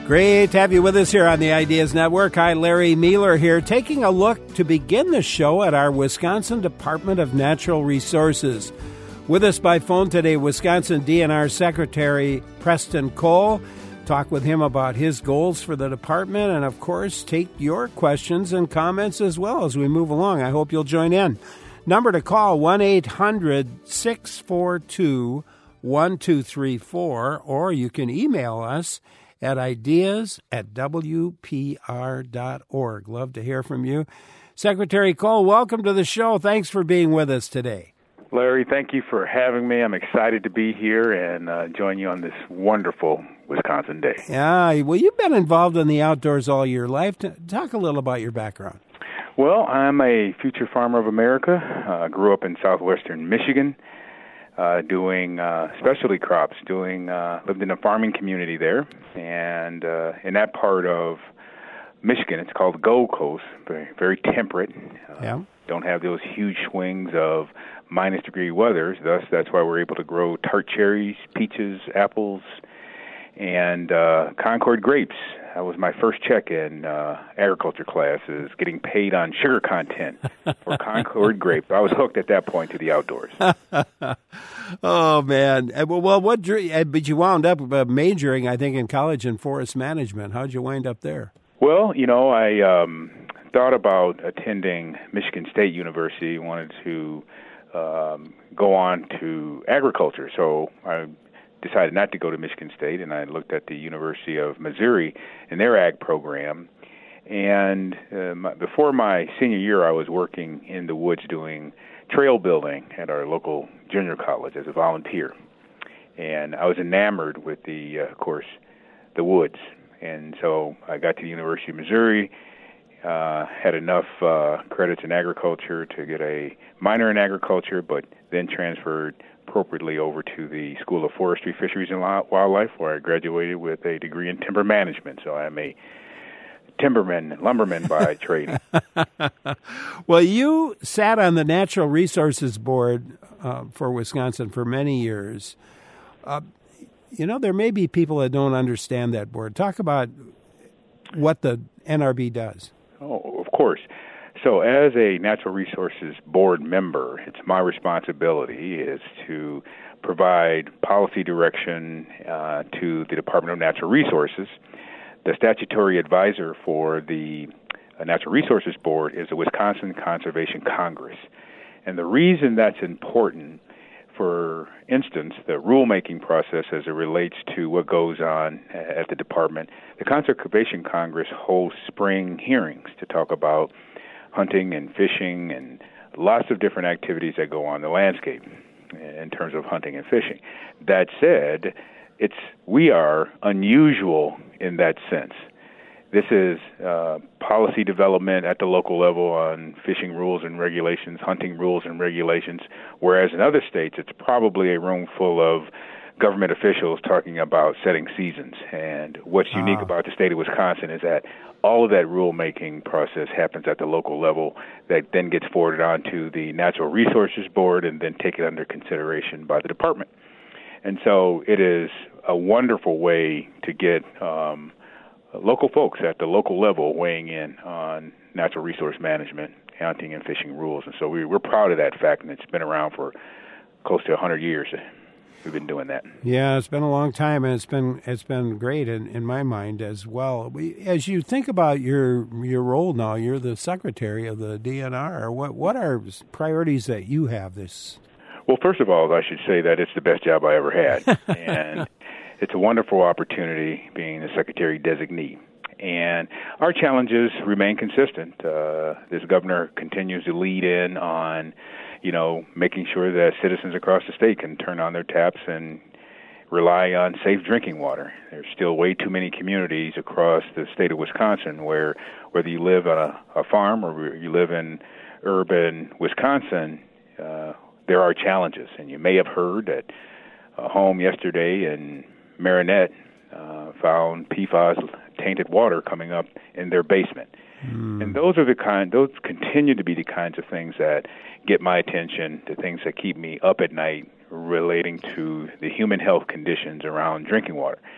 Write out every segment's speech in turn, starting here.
Great to have you with us here on the Ideas Network. Hi, Larry Mueller here, taking a look to begin the show at our Wisconsin Department of Natural Resources. With us by phone today, Wisconsin DNR Secretary Preston Cole. Talk with him about his goals for the department and, of course, take your questions and comments as well as we move along. I hope you'll join in. Number to call, 1-800-642-1234, or you can email us at ideas@wpr.org. Love to hear from you. Secretary Cole, welcome to the show. Thanks for being with us today. Larry, thank you for having me. I'm excited to be here and join you on this wonderful Wisconsin day. Yeah, well, you've been involved in the outdoors all your life. Talk a little about your background. Well, I'm a future farmer of America. Grew up in southwestern Michigan, doing specialty crops. Lived in a farming community there, and in that part of Michigan, it's called the Gold Coast. Very, very temperate. Don't have those huge swings of minus-degree weathers. Thus, that's why we're able to grow tart cherries, peaches, apples, and Concord grapes. That was my first check in agriculture class, is getting paid on sugar content for Concord grape. I was hooked at that point to the outdoors. Oh, man. Well, but you wound up majoring, I think, in college in forest management. How'd you wind up there? Well, I thought about attending Michigan State University, wanted to go on to agriculture. So I decided not to go to Michigan State, and I looked at the University of Missouri and their ag program. And before my senior year, I was working in the woods doing trail building at our local junior college as a volunteer. And I was enamored with of course, the woods. And so I got to the University of Missouri, had enough credits in agriculture to get a minor in agriculture, but then transferred appropriately over to the School of Forestry, Fisheries, and Wildlife, where I graduated with a degree in timber management. So I'm a lumberman by trade. Well, you sat on the Natural Resources Board for Wisconsin for many years. There may be people that don't understand that board. Talk about what the NRB does. Oh, of course. So as a Natural Resources Board member, it's my responsibility is to provide policy direction to the Department of Natural Resources. The statutory advisor for the Natural Resources Board is the Wisconsin Conservation Congress. And the reason that's important, for instance, the rulemaking process as it relates to what goes on at the department, the Conservation Congress holds spring hearings to talk about hunting and fishing and lots of different activities that go on in the landscape in terms of hunting and fishing. That said, we are unusual in that sense. This is policy development at the local level on fishing rules and regulations, hunting rules and regulations, whereas in other states it's probably a room full of government officials talking about setting seasons. And what's unique about the state of Wisconsin is that all of that rulemaking process happens at the local level that then gets forwarded on to the Natural Resources Board and then taken under consideration by the department. And so it is a wonderful way to get local folks at the local level weighing in on natural resource management, hunting and fishing rules. And so we're proud of that fact, and it's been around for close to 100 years. We've been doing that. Yeah, it's been a long time, and it's been great in my mind as well. As you think about your role now, you're the secretary of the DNR. What are priorities that you have this? Well, first of all, I should say that it's the best job I ever had, and it's a wonderful opportunity being the secretary designee. And our challenges remain consistent. This governor continues to lead in on making sure that citizens across the state can turn on their taps and rely on safe drinking water. There's still way too many communities across the state of Wisconsin where, whether you live on a farm or you live in urban Wisconsin, there are challenges. And you may have heard that a home yesterday in Marinette found PFAS-tainted water coming up in their basement. And those continue to be the kinds of things that get my attention, the things that keep me up at night relating to the human health conditions around drinking water.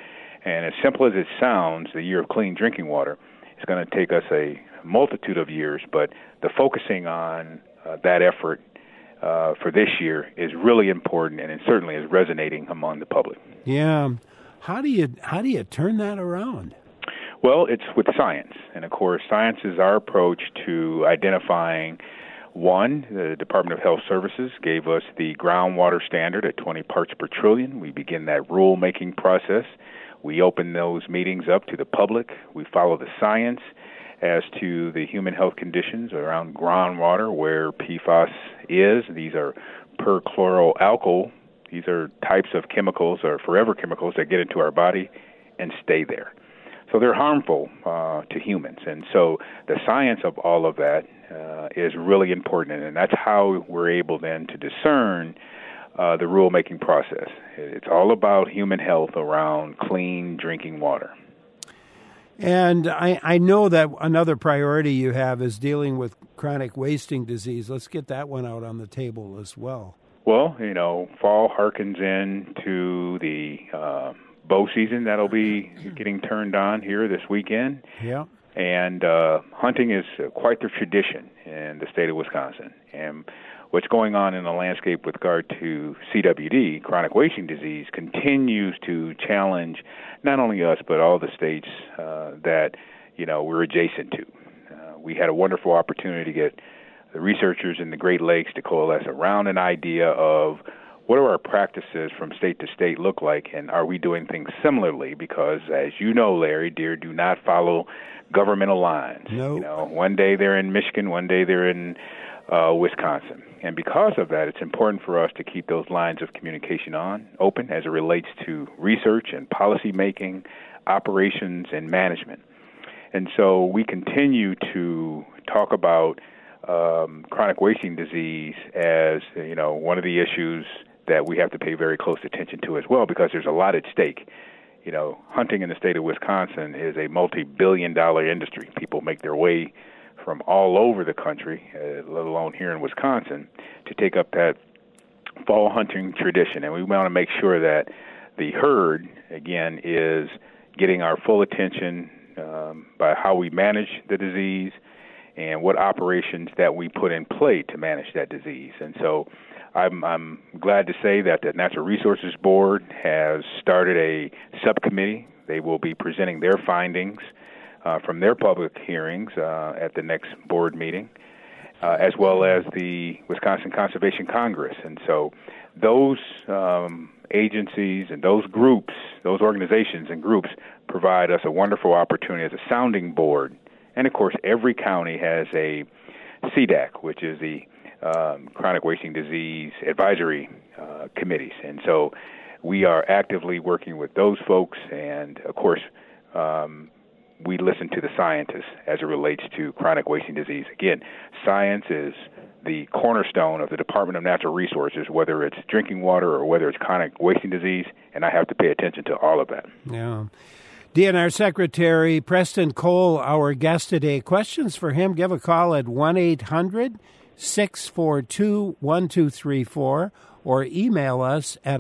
And as simple as it sounds, the year of clean drinking water is going to take us a multitude of years, but the focusing on that effort for this year is really important, and it certainly is resonating among the public. Yeah. How do you turn that around? Well, it's with science. And, of course, science is our approach to identifying, one, the Department of Health Services gave us the groundwater standard at 20 parts per trillion. We begin that rule-making process. We open those meetings up to the public. We follow the science as to the human health conditions around groundwater where PFAS is. These are perchloroalkyl. These are types of chemicals or forever chemicals that get into our body and stay there. So they're harmful to humans. And so the science of all of that is really important, and that's how we're able then to discern the rule-making process. It's all about human health around clean drinking water. And I know that another priority you have is dealing with chronic wasting disease. Let's get that one out on the table as well. Well, fall harkens into the bow season that'll be getting turned on here this weekend. Yeah. And hunting is quite the tradition in the state of Wisconsin. And what's going on in the landscape with regard to CWD, chronic wasting disease, continues to challenge not only us but all the states that we're adjacent to. We had a wonderful opportunity to get the researchers in the Great Lakes to coalesce around an idea of what do our practices from state to state look like, and are we doing things similarly? Because, as you know, Larry, deer do not follow governmental lines. No. One day they're in Michigan, one day they're in Wisconsin. And because of that, it's important for us to keep those lines of communication open as it relates to research and policy making, operations, and management. And so we continue to talk about chronic wasting disease as one of the issues that we have to pay very close attention to as well, because there's a lot at stake. Hunting in the state of Wisconsin is a multi-billion-dollar industry. People make their way from all over the country, let alone here in Wisconsin, to take up that fall hunting tradition. And we want to make sure that the herd, again, is getting our full attention by how we manage the disease and what operations that we put in play to manage that disease. And so I'm glad to say that the Natural Resources Board has started a subcommittee. They will be presenting their findings from their public hearings at the next board meeting, as well as the Wisconsin Conservation Congress. And so those agencies and those groups, those organizations and groups provide us a wonderful opportunity as a sounding board. And, of course, every county has a CDAC, which is the Chronic Wasting Disease Advisory Committees. And so we are actively working with those folks. And, of course, we listen to the scientists as it relates to chronic wasting disease. Again, science is the cornerstone of the Department of Natural Resources, whether it's drinking water or whether it's chronic wasting disease, and I have to pay attention to all of that. Yeah. DNR Secretary Preston Cole, our guest today. Questions for him, give a call at 1-800-642-1234 or email us at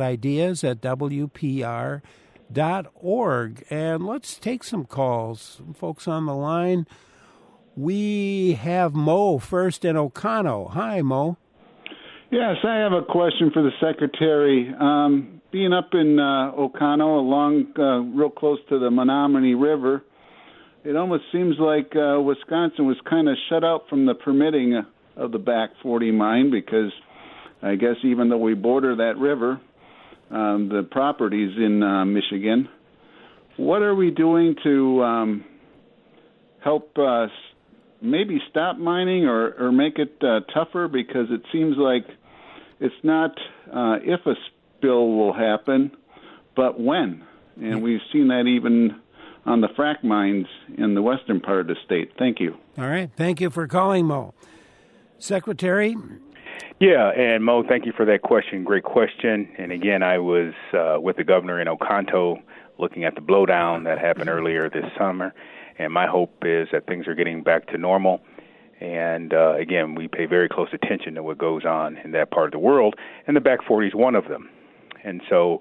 ideas@wpr.org. And let's take some calls. Some folks on the line. We have Mo first in Oconto. Hi, Mo. Yes, I have a question for the Secretary. Being up in Oconto, along real close to the Menominee River, it almost seems like Wisconsin was kind of shut out from the permitting of the Back 40 mine, because I guess even though we border that river, the property's in Michigan. What are we doing to help maybe stop mining or make it tougher? Because it seems like it's not if a spill will happen, but when. And we've seen that even on the frack mines in the western part of the state. Thank you. All right. Thank you for calling, Mo. Secretary? Yeah, and Mo, thank you for that question. Great question. And again, I was with the governor in Oconto looking at the blowdown that happened earlier this summer. And my hope is that things are getting back to normal. And again, we pay very close attention to what goes on in that part of the world. And the Back 40 is one of them. And so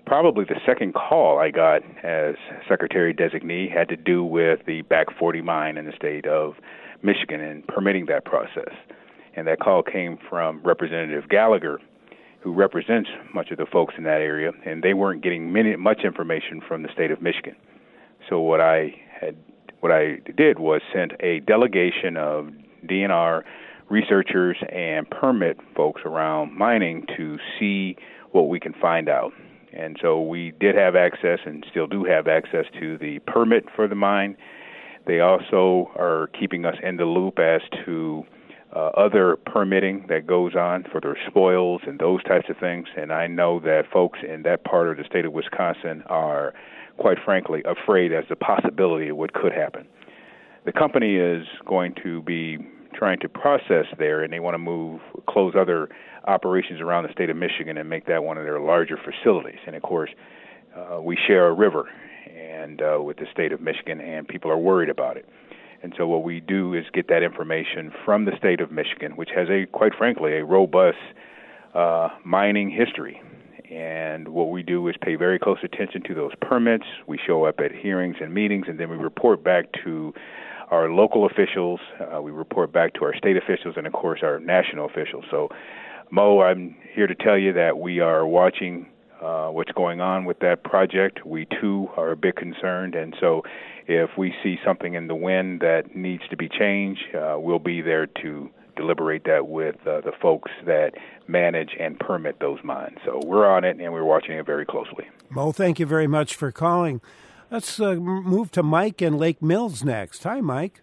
probably the second call I got as Secretary Designee had to do with the Back 40 mine in the state of Michigan and permitting that process. And that call came from Representative Gallagher, who represents much of the folks in that area, and they weren't getting much information from the state of Michigan. So what I did was sent a delegation of DNR researchers and permit folks around mining to see what we can find out. And so we did have access and still do have access to the permit for the mine. They also are keeping us in the loop as to other permitting that goes on for their spoils and those types of things. And I know that folks in that part of the state of Wisconsin are, quite frankly, afraid as the possibility of what could happen. The company is going to be trying to process there, and they want to close other operations around the state of Michigan and make that one of their larger facilities. And of course, we share a river and with the state of Michigan, and people are worried about it. And so what we do is get that information from the state of Michigan, which has quite frankly, a robust mining history. And what we do is pay very close attention to those permits. We show up at hearings and meetings, and then we report back to our local officials, we report back to our state officials, and of course our national officials. So, Mo, I'm here to tell you that we are watching what's going on with that project. We too are a bit concerned, and so if we see something in the wind that needs to be changed, we'll be there to deliberate that with the folks that manage and permit those mines. So we're on it, and we're watching it very closely. Mo, thank you very much for calling. Let's move to Mike in Lake Mills next. Hi, Mike.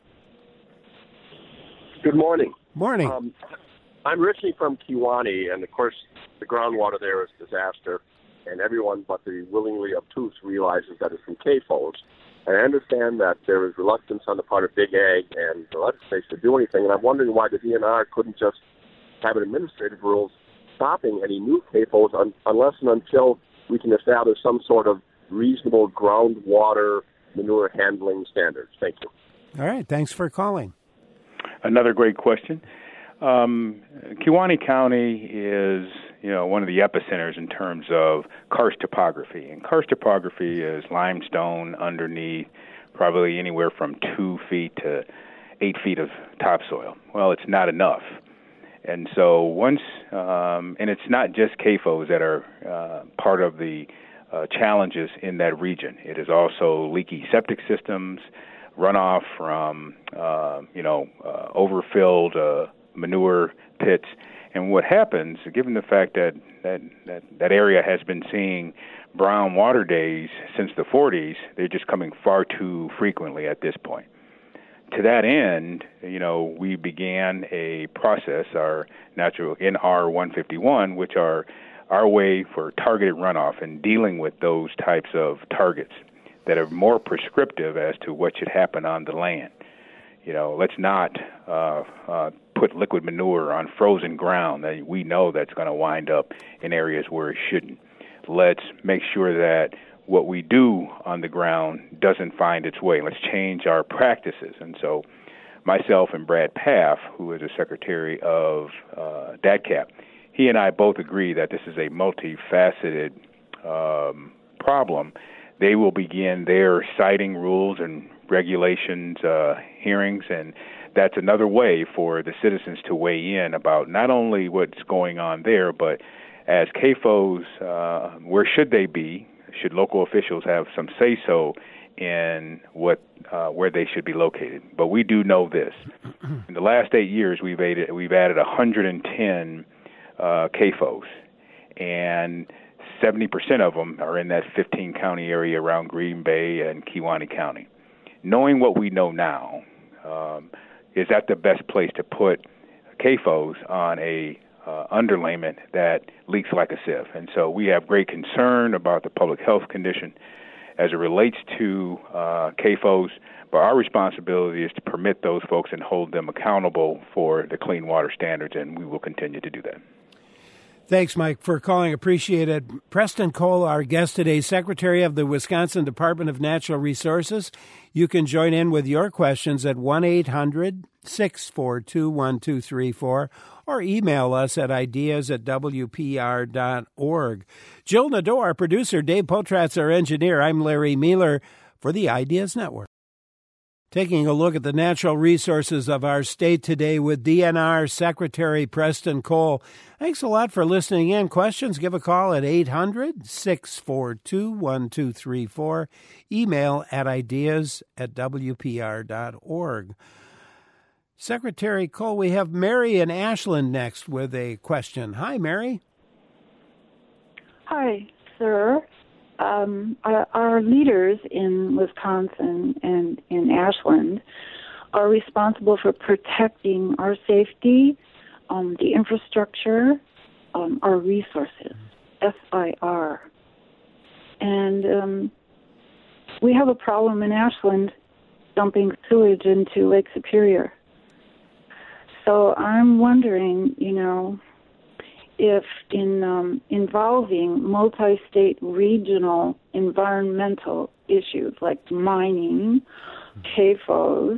Good morning. Morning. I'm originally from Kewaunee, and of course, the groundwater there is a disaster, and everyone but the willingly obtuse realizes that it's from CAFOs. And I understand that there is reluctance on the part of Big Ag and the legislature to do anything, and I'm wondering why the DNR couldn't just have an administrative rules stopping any new CAFOs unless and until we can establish some sort of reasonable groundwater manure handling standards. Thank you. All right. Thanks for calling. Another great question. Kewaunee County is, one of the epicenters in terms of karst topography. And karst topography is limestone underneath probably anywhere from 2 feet to 8 feet of topsoil. Well, it's not enough. And so and it's not just CAFOs that are part of the challenges in that region. It is also leaky septic systems, runoff from, overfilled manure pits. And what happens, given the fact that area has been seeing brown water days since the 40s, they're just coming far too frequently at this point. To that end, we began a process, our natural NR 151, which are our way for targeted runoff and dealing with those types of targets that are more prescriptive as to what should happen on the land. Let's not put liquid manure on frozen ground that we know that's going to wind up in areas where it shouldn't. Let's make sure that what we do on the ground doesn't find its way. Let's change our practices. And so myself and Brad Paff, who is the Secretary of DATCAP, he and I both agree that this is a multifaceted problem. They will begin their siting rules and regulations hearings, and that's another way for the citizens to weigh in about not only what's going on there, but as CAFOs, where should they be? Should local officials have some say-so in where they should be located? But we do know this. In the last 8 years, we've added 110 CAFOs, and 70% of them are in that 15-county area around Green Bay and Kewaunee County. Knowing what we know now, is that the best place to put CAFOs on a underlayment that leaks like a sieve? And so we have great concern about the public health condition as it relates to CAFOs, but our responsibility is to permit those folks and hold them accountable for the clean water standards, and we will continue to do that. Thanks, Mike, for calling. Appreciate it. Preston Cole, our guest today, Secretary of the Wisconsin Department of Natural Resources. You can join in with your questions at 1-800-642-1234 or email us at ideas@wpr.org. Jill Nadeau, our producer, Dave Potratz, our engineer. I'm Larry Mealer for the Ideas Network. Taking a look at the natural resources of our state today with DNR Secretary Preston Cole. Thanks a lot for listening in. Questions, give a call at 800-642-1234. Email at ideas@wpr.org. Secretary Cole, we have Mary in Ashland next with a question. Hi, Mary. Hi, sir. Our leaders in Wisconsin and in Ashland are responsible for protecting our safety, the infrastructure, our resources, SIR. And we have a problem in Ashland dumping sewage into Lake Superior. So I'm wondering, if in involving multi-state regional environmental issues like mining, CAFOs,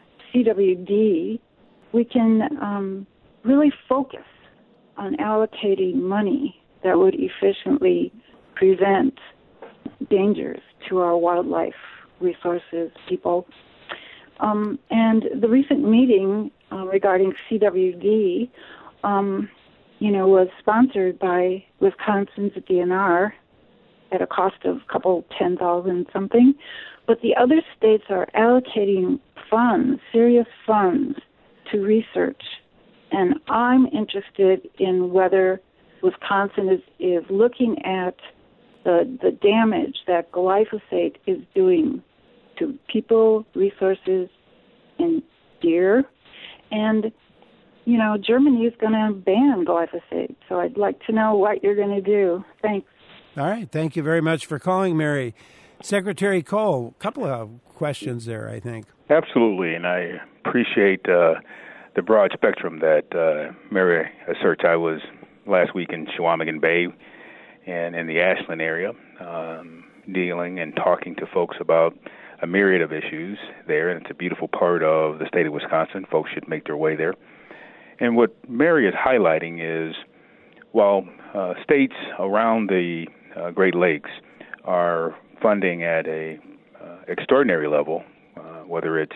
CWD, we can really focus on allocating money that would efficiently prevent dangers to our wildlife resources people. And the recent meeting regarding CWD was sponsored by Wisconsin's DNR at a cost of $10,000 something. But the other states are allocating funds, serious funds, to research. And I'm interested in whether Wisconsin is looking at the damage that glyphosate is doing to people, resources, and deer. And Germany is going to ban glyphosate, so I'd like to know what you're going to do. Thanks. All right. Thank you very much for calling, Mary. Secretary Cole, a couple of questions there, I think. Absolutely, and I appreciate the broad spectrum that Mary asserts. I was last week in Chequamegon Bay and in the Ashland area dealing and talking to folks about a myriad of issues there, and it's a beautiful part of the state of Wisconsin. Folks should make their way there. And what Mary is highlighting is while states around the Great Lakes are funding at a extraordinary level, whether it's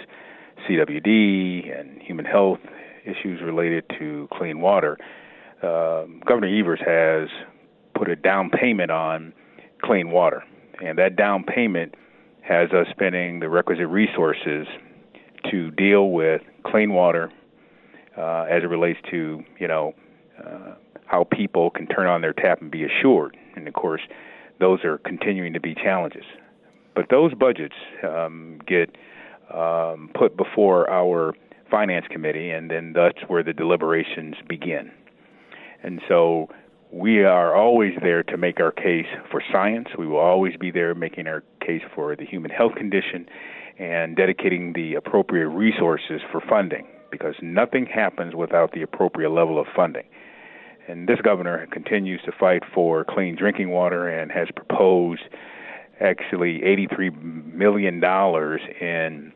CWD and human health issues related to clean water, Governor Evers has put a down payment on clean water. And that down payment has us spending the requisite resources to deal with clean water as it relates to, how people can turn on their tap and be assured. And, of course, those are continuing to be challenges. But those budgets get put before our Finance Committee, and then that's where the deliberations begin. And so we are always there to make our case for science. We will always be there making our case for the human health condition and dedicating the appropriate resources for funding, because nothing happens without the appropriate level of funding. And this governor continues to fight for clean drinking water and has proposed actually $83 million in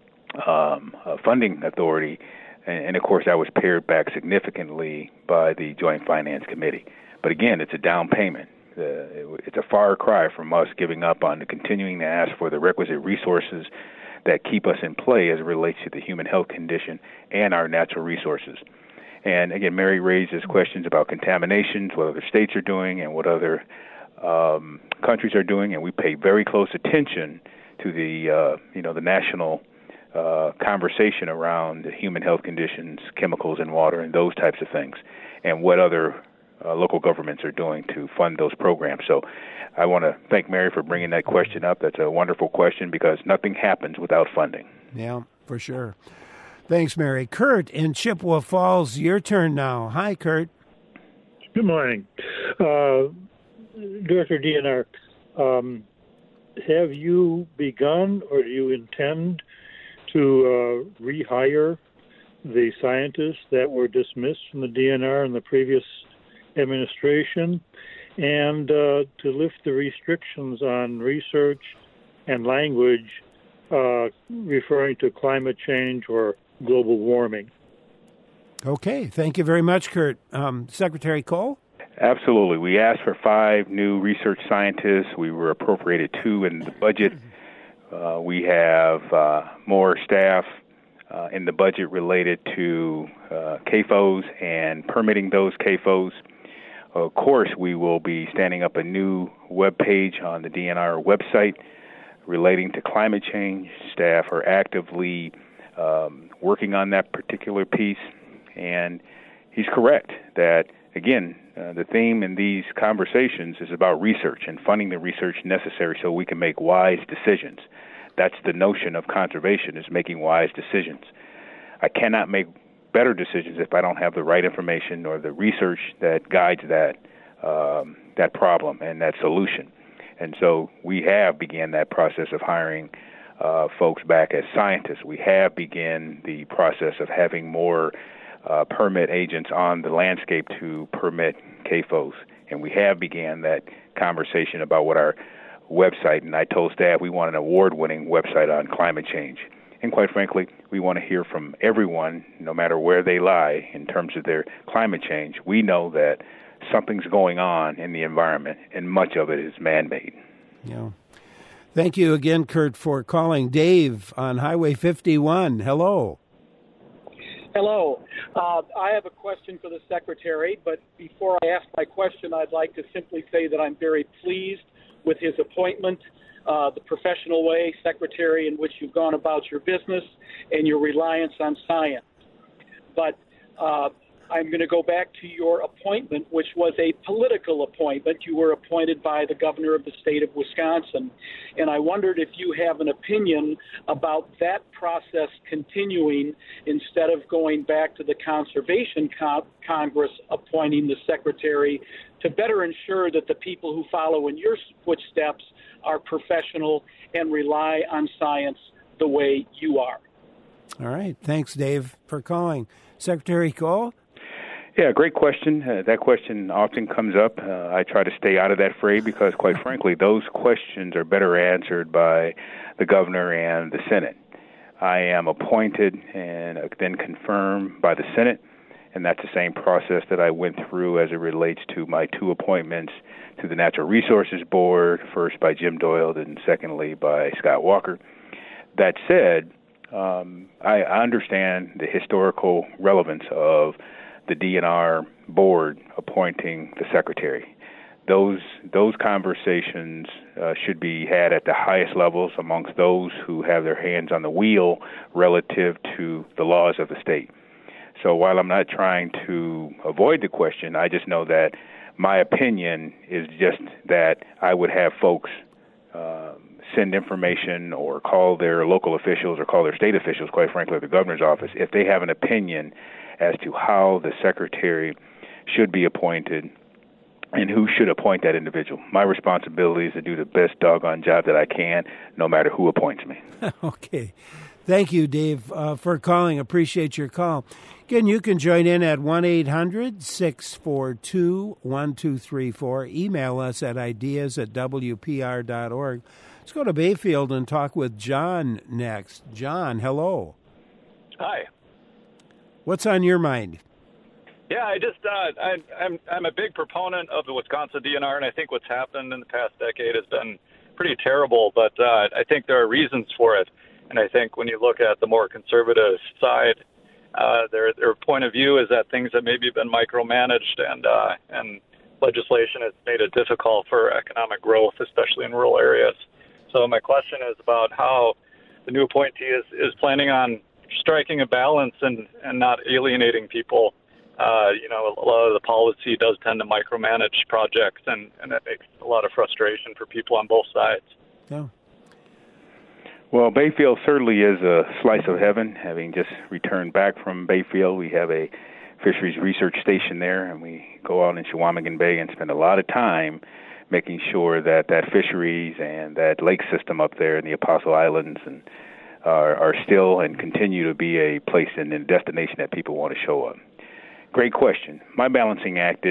funding authority. And, of course, that was pared back significantly by the Joint Finance Committee. But, again, it's a down payment. It's a far cry from us giving up on continuing to ask for the requisite resources that keep us in play as it relates to the human health condition and our natural resources. And, again, Mary raises questions about contaminations, what other states are doing and what other countries are doing, and we pay very close attention to the national conversation around the human health conditions, chemicals in water, and those types of things, and what other local governments are doing to fund those programs. So I want to thank Mary for bringing that question up. That's a wonderful question because nothing happens without funding. Yeah, for sure. Thanks, Mary. Kurt in Chippewa Falls, your turn now. Hi, Kurt. Good morning. Director DNR, have you begun or do you intend to rehire the scientists that were dismissed from the DNR in the previous administration and to lift the restrictions on research and language referring to climate change or global warming. Okay, thank you very much, Kurt. Secretary Cole? Absolutely. We asked for 5 new research scientists. We were appropriated 2 in the budget. We have more staff in the budget related to CAFOs and permitting those CAFOs. Of course, we will be standing up a new web page on the DNR website relating to climate change. Staff are actively working on that particular piece. And he's correct that, again, the theme in these conversations is about research and funding the research necessary so we can make wise decisions. That's the notion of conservation, is making wise decisions. I cannot make better decisions if I don't have the right information or the research that guides that problem and that solution. And so we have began that process of hiring folks back as scientists. We have begun the process of having more permit agents on the landscape to permit CAFOs. And we have began that conversation about what our website, and I told staff we want an award-winning website on climate change. And quite frankly, we want to hear from everyone, no matter where they lie in terms of their climate change. We know that something's going on in the environment, and much of it is man-made. Yeah. Thank you again, Kurt, for calling. Dave on Highway 51. Hello. Hello. I have a question for the Secretary, but before I ask my question, I'd like to simply say that I'm very pleased with his appointment, the professional way, Secretary, in which you've gone about your business and your reliance on science. But I'm going to go back to your appointment, which was a political appointment. You were appointed by the governor of the state of Wisconsin. And I wondered if you have an opinion about that process continuing instead of going back to the Conservation Congress appointing the secretary to better ensure that the people who follow in your footsteps are professional and rely on science the way you are. All right. Thanks, Dave, for calling. Secretary Cole? Yeah, great question. That question often comes up. I try to stay out of that fray because, quite frankly, those questions are better answered by the governor and the Senate. I am appointed and then confirmed by the Senate, and that's the same process that I went through as it relates to my 2 appointments to the Natural Resources Board, first by Jim Doyle and secondly by Scott Walker. That said, I understand the historical relevance of the DNR board appointing the secretary. Those conversations should be had at the highest levels amongst those who have their hands on the wheel relative to the laws of the state. So while I'm not trying to avoid the question, I just know that my opinion is just that I would have folks send information or call their local officials or call their state officials, quite frankly, at the governor's office, if they have an opinion as to how the secretary should be appointed and who should appoint that individual. My responsibility is to do the best doggone job that I can, no matter who appoints me. Okay. Thank you, Dave, for calling. Appreciate your call. Again, you can join in at 1-800-642-1234. Email us at ideas@wpr.org. Let's go to Bayfield and talk with John next. John, hello. Hi. What's on your mind? Yeah, I'm a big proponent of the Wisconsin DNR, and I think what's happened in the past decade has been pretty terrible, but I think there are reasons for it. And I think when you look at the more conservative side, their point of view is that things have maybe been micromanaged and legislation has made it difficult for economic growth, especially in rural areas. So my question is about how the new appointee is planning on striking a balance and not alienating people. A lot of the policy does tend to micromanage projects, and that makes a lot of frustration for people on both sides. Yeah. Well, Bayfield certainly is a slice of heaven. Having just returned back from Bayfield, we have a fisheries research station there, and we go out in Chequamegon Bay and spend a lot of time making sure that fisheries and that lake system up there in the Apostle Islands and are still and continue to be a place and a destination that people want to show up. Great question. My balancing act is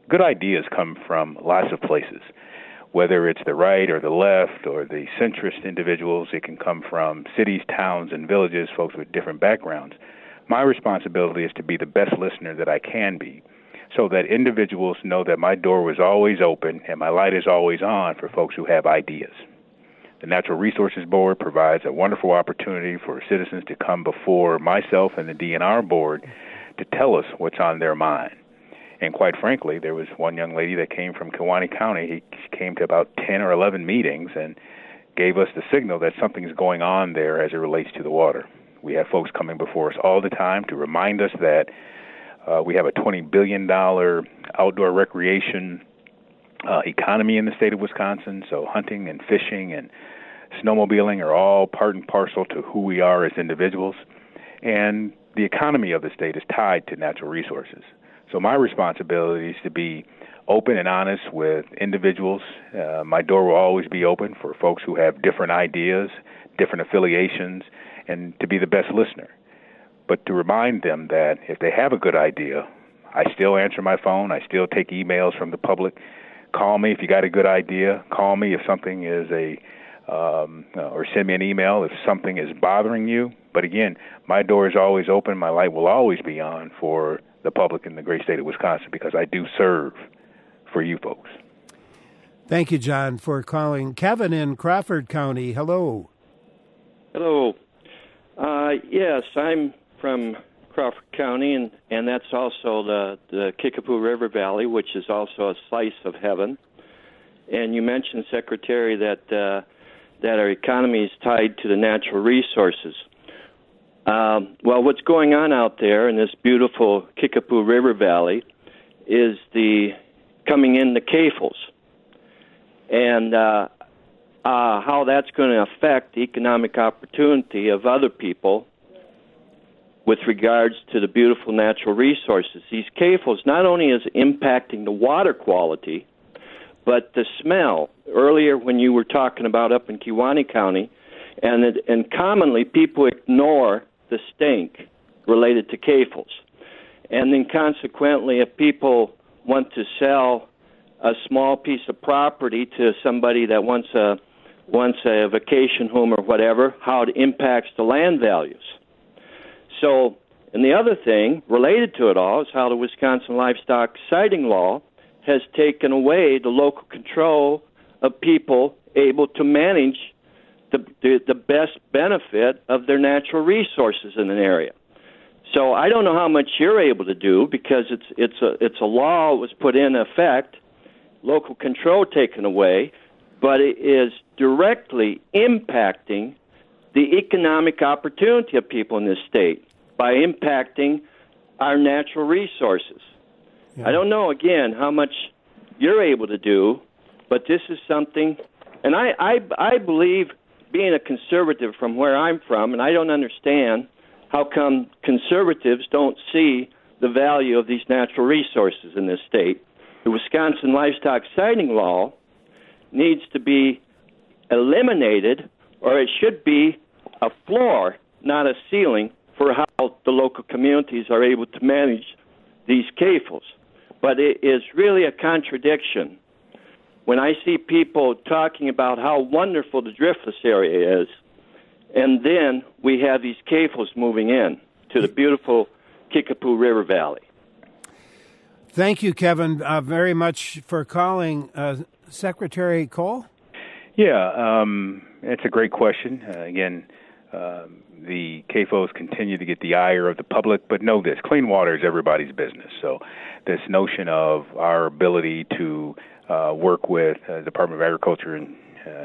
good ideas come from lots of places. Whether it's the right or the left or the centrist individuals, it can come from cities, towns, and villages, folks with different backgrounds. My responsibility is to be the best listener that I can be, so that individuals know that my door was always open and my light is always on for folks who have ideas. The Natural Resources Board provides a wonderful opportunity for citizens to come before myself and the DNR board to tell us what's on their mind. And quite frankly, there was one young lady that came from Kewaunee County. She came to about 10 or 11 meetings and gave us the signal that something's going on there as it relates to the water. We have folks coming before us all the time to remind us that we have a $20 billion outdoor recreation economy in the state of Wisconsin, so hunting and fishing and snowmobiling are all part and parcel to who we are as individuals. And the economy of the state is tied to natural resources. So my responsibility is to be open and honest with individuals. My door will always be open for folks who have different ideas, different affiliations, and to be the best listener. But to remind them that if they have a good idea, I still answer my phone. I still take emails from the public. Call me if you got a good idea. Call me if something is or send me an email if something is bothering you. But again, my door is always open. My light will always be on for the public in the great state of Wisconsin because I do serve for you folks. Thank you, John, for calling. Kevin in Crawford County, hello. Hello. Yes, I'm from Crawford County, and that's also the Kickapoo River Valley, which is also a slice of heaven. And you mentioned, Secretary, that our economy is tied to the natural resources. Well, what's going on out there in this beautiful Kickapoo River Valley is coming in the CAFLs, and how that's going to affect the economic opportunity of other people with regards to the beautiful natural resources. These CAFLs not only is impacting the water quality, but the smell. Earlier when you were talking about up in Kewaunee County, and commonly people ignore the stink related to CAFLs. And then consequently, if people want to sell a small piece of property to somebody that wants a vacation home or whatever, how it impacts the land values. So, and the other thing related to it all is how the Wisconsin livestock sighting law has taken away the local control of people able to manage the best benefit of their natural resources in an area. So I don't know how much you're able to do because it's a law that was put in effect, local control taken away, but it is directly impacting the economic opportunity of people in this state by impacting our natural resources. Yeah. I don't know, again, how much you're able to do, but this is something, and I believe, being a conservative from where I'm from, and I don't understand how come conservatives don't see the value of these natural resources in this state. The Wisconsin livestock sighting law needs to be eliminated, or it should be a floor, not a ceiling, for how the local communities are able to manage these CAFLs. But it is really a contradiction when I see people talking about how wonderful the driftless area is, and then we have these CAFLs moving in to the beautiful Kickapoo River Valley. Thank you, Kevin, very much for calling. Secretary Cole? Yeah, it's a great question. Again, the CAFOs continue to get the ire of the public, but know this, clean water is everybody's business. So this notion of our ability to work with the Department of Agriculture and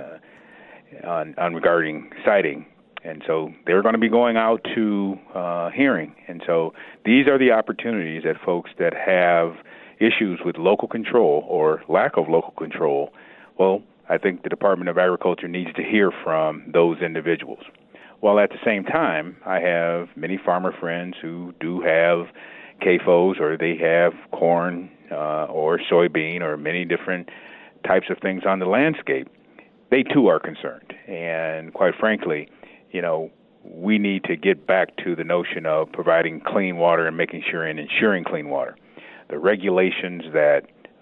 on regarding siting, and so they're going to be going out to hearing. And so these are the opportunities that folks that have issues with local control or lack of local control, well, I think the Department of Agriculture needs to hear from those individuals. While at the same time, I have many farmer friends who do have CAFOs, or they have corn or soybean or many different types of things on the landscape. They too are concerned. And quite frankly, you know, we need to get back to the notion of providing clean water and making sure and ensuring clean water. The regulations that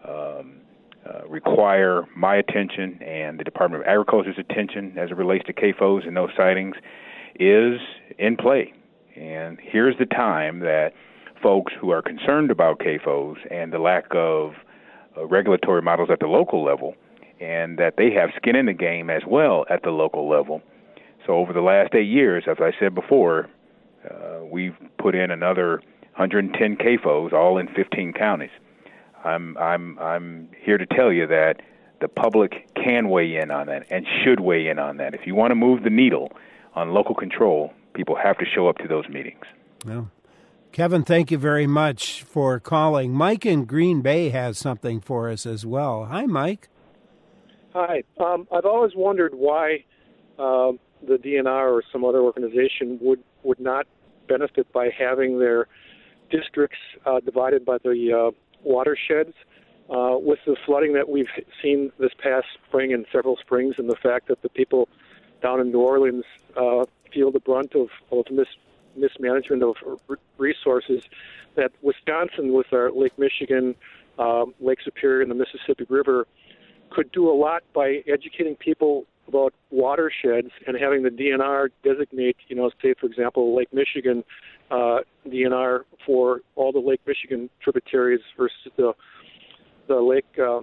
require my attention and the Department of Agriculture's attention as it relates to CAFOs and those sightings is in play. And here's the time that folks who are concerned about CAFOs and the lack of regulatory models at the local level, and that they have skin in the game as well at the local level. So over the last 8 years, as I said before, we've put in another 110 CAFOs, all in 15 counties. I'm here to tell you that the public can weigh in on that and should weigh in on that. If you want to move the needle on local control, people have to show up to those meetings. Well, Kevin, thank you very much for calling. Mike in Green Bay has something for us as well. Hi, Mike. Hi. I've always wondered why the DNR or some other organization would not benefit by having their districts divided by the watersheds. With the flooding that we've seen this past spring and several springs, and the fact that the people down in New Orleans feel the brunt of mismanagement of resources, that Wisconsin, with our Lake Michigan, Lake Superior, and the Mississippi River, could do a lot by educating people about watersheds and having the DNR designate, say, for example, Lake Michigan DNR for all the Lake Michigan tributaries versus the Lake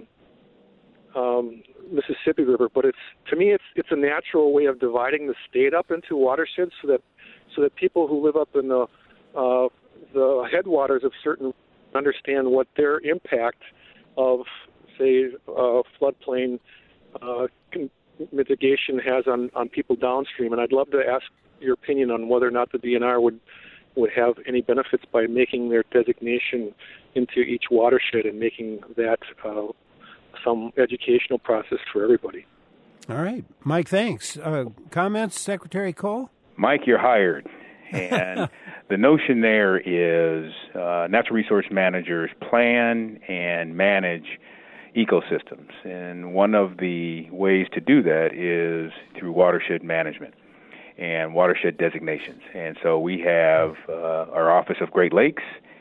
Mississippi River. But to me, it's a natural way of dividing the state up into watersheds so that people who live up in the headwaters of certain understand what their impact of, say, floodplain mitigation has on people downstream. And I'd love to ask your opinion on whether or not the DNR would have any benefits by making their designation into each watershed and making that some educational process for everybody. All right. Mike, thanks. Comments, Secretary Cole? Mike, you're hired. And the notion there is natural resource managers plan and manage ecosystems. And one of the ways to do that is through watershed management and watershed designations. And so we have our Office of Great Lakes,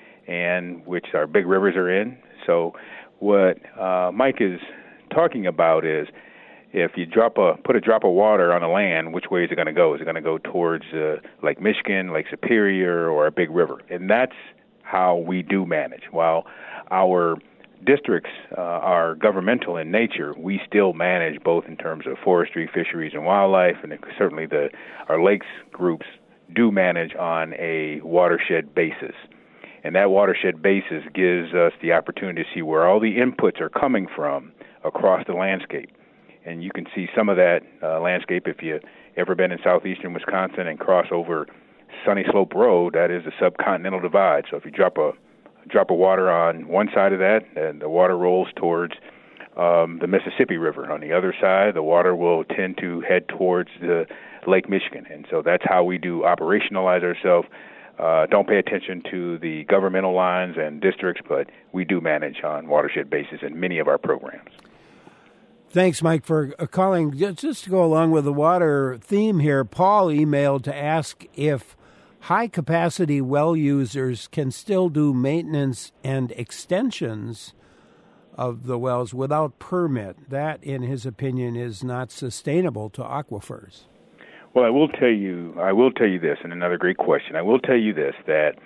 and which our big rivers are in. So what Mike is talking about is if you put a drop of water on the land, which way is it going to go? Is it going to go towards Lake Michigan, Lake Superior, or a big river? And that's how we do manage. While our districts are governmental in nature, we still manage both in terms of forestry, fisheries, and wildlife, and certainly our lakes groups do manage on a watershed basis. And that watershed basis gives us the opportunity to see where all the inputs are coming from across the landscape. And you can see some of that landscape if you ever been in southeastern Wisconsin and cross over Sunny Slope Road. That is the subcontinental divide. So if you drop a water on one side of that, and the water rolls towards the Mississippi River. On the other side, the water will tend to head towards the Lake Michigan. And so that's how we do operationalize ourselves. Don't pay attention to the governmental lines and districts, but we do manage on watershed basis in many of our programs. Thanks, Mike, for calling. Just to go along with the water theme here, Paul emailed to ask if high-capacity well users can still do maintenance and extensions of the wells without permit. That, in his opinion, is not sustainable to aquifers. Well, I will tell you this, and another great question. I will tell you this, that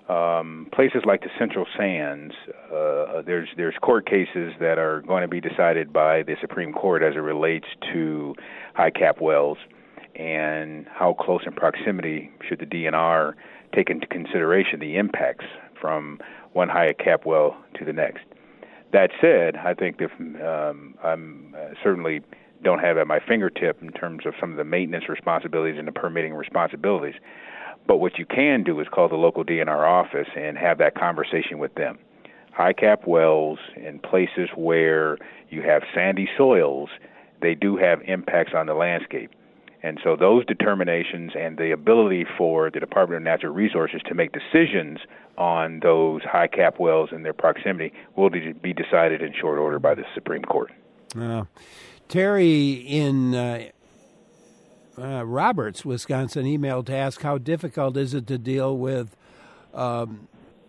places like the Central Sands, there's court cases that are going to be decided by the Supreme Court as it relates to high cap wells and how close in proximity should the DNR take into consideration the impacts from one high cap well to the next. That said, I think I'm certainly don't have at my fingertip in terms of some of the maintenance responsibilities and the permitting responsibilities. But what you can do is call the local DNR office and have that conversation with them. High cap wells in places where you have sandy soils, they do have impacts on the landscape. And so those determinations and the ability for the Department of Natural Resources to make decisions on those high cap wells and their proximity will be decided in short order by the Supreme Court. Terry in Roberts, Wisconsin, emailed to ask how difficult is it to deal with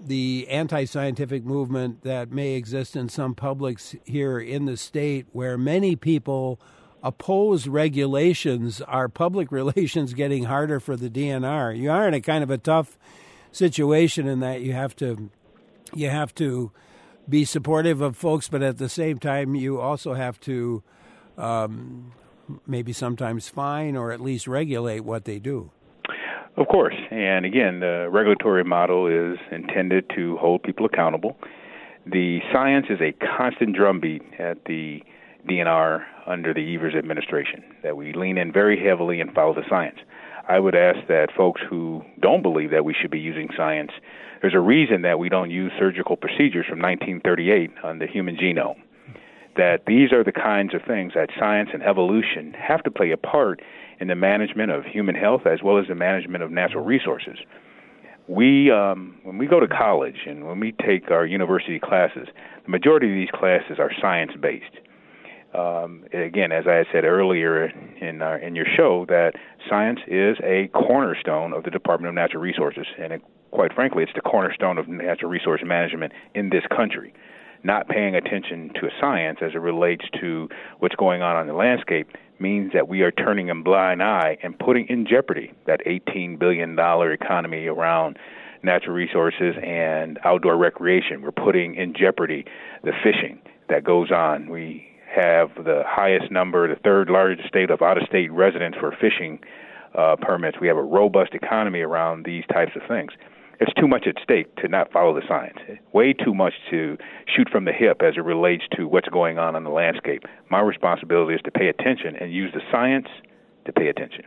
the anti-scientific movement that may exist in some publics here in the state, where many people oppose regulations, are public relations getting harder for the DNR? You are in a kind of a tough situation in that you have to be supportive of folks, but at the same time you also have to maybe sometimes fine or at least regulate what they do. Of course. And again, the regulatory model is intended to hold people accountable. The science is a constant drumbeat at the DNR under the Evers administration, that we lean in very heavily and follow the science. I would ask that folks who don't believe that we should be using science, there's a reason that we don't use surgical procedures from 1938 on the human genome, that these are the kinds of things that science and evolution have to play a part in the management of human health as well as the management of natural resources. We, when we go to college and when we take our university classes, the majority of these classes are science-based. Again, as I said earlier in your show, that science is a cornerstone of the Department of Natural Resources, and quite frankly, it's the cornerstone of natural resource management in this country. Not paying attention to science as it relates to what's going on the landscape means that we are turning a blind eye and putting in jeopardy that $18 billion economy around natural resources and outdoor recreation. We're putting in jeopardy the fishing that goes on. We have the highest number, the third largest state of out-of-state residents for fishing permits. We have a robust economy around these types of things. It's too much at stake to not follow the science. Way too much to shoot from the hip as it relates to what's going on the landscape. My responsibility is to pay attention and use the science to pay attention.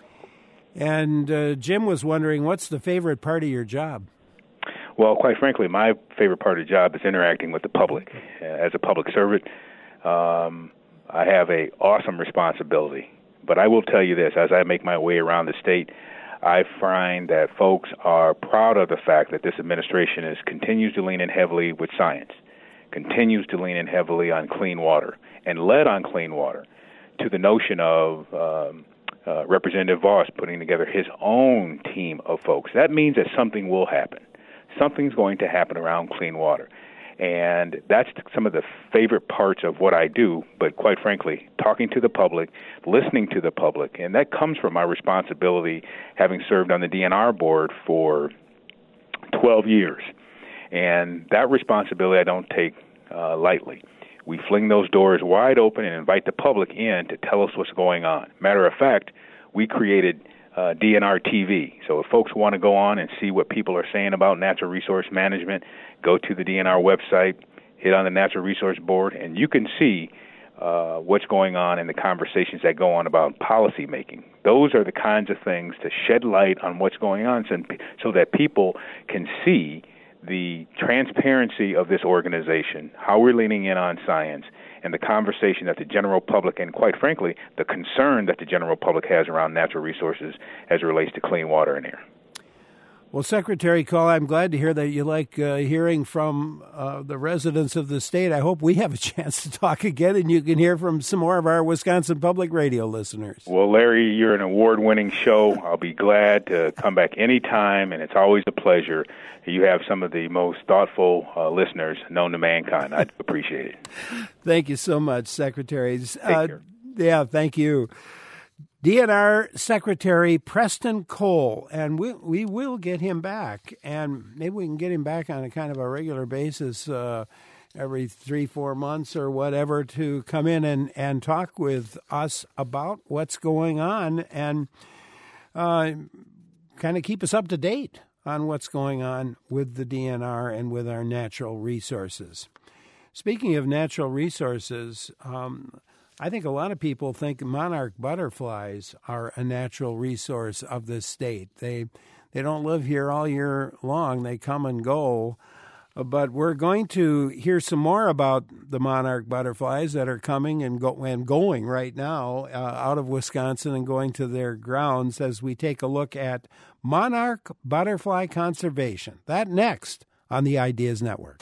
And Jim was wondering, what's the favorite part of your job? Well, quite frankly, my favorite part of the job is interacting with the public. As a public servant, I have an awesome responsibility. But I will tell you this, as I make my way around the state, I find that folks are proud of the fact that this administration continues to lean in heavily with science, continues to lean in heavily on clean water, and led on clean water to the notion of Representative Voss putting together his own team of folks. That means that something will happen. Something's going to happen around clean water. And that's some of the favorite parts of what I do, but quite frankly, talking to the public, listening to the public, and that comes from my responsibility having served on the DNR board for 12 years. And that responsibility I don't take lightly. We fling those doors wide open and invite the public in to tell us what's going on. Matter of fact, we created DNR TV. So if folks want to go on and see what people are saying about natural resource management, go to the DNR website, hit on the Natural Resource Board, and you can see what's going on in the conversations that go on about policy making. Those are the kinds of things to shed light on what's going on so that people can see the transparency of this organization, how we're leaning in on science, and the conversation that the general public, and quite frankly, the concern that the general public has around natural resources as it relates to clean water and air. Well, Secretary Cole, I'm glad to hear that you like hearing from the residents of the state. I hope we have a chance to talk again and you can hear from some more of our Wisconsin Public Radio listeners. Well, Larry, you're an award-winning show. I'll be glad to come back anytime, and it's always a pleasure. You have some of the most thoughtful listeners known to mankind. I appreciate it. Thank you so much, Secretary. Take care. Yeah, thank you. DNR Secretary Preston Cole, and we will get him back, and maybe we can get him back on a kind of a regular basis every 3-4 months or whatever to come in and talk with us about what's going on and kind of keep us up to date on what's going on with the DNR and with our natural resources. Speaking of natural resources, I think a lot of people think monarch butterflies are a natural resource of this state. They don't live here all year long. They come and go. But we're going to hear some more about the monarch butterflies that are coming and going right now out of Wisconsin and going to their grounds as we take a look at monarch butterfly conservation. That next on the Ideas Network.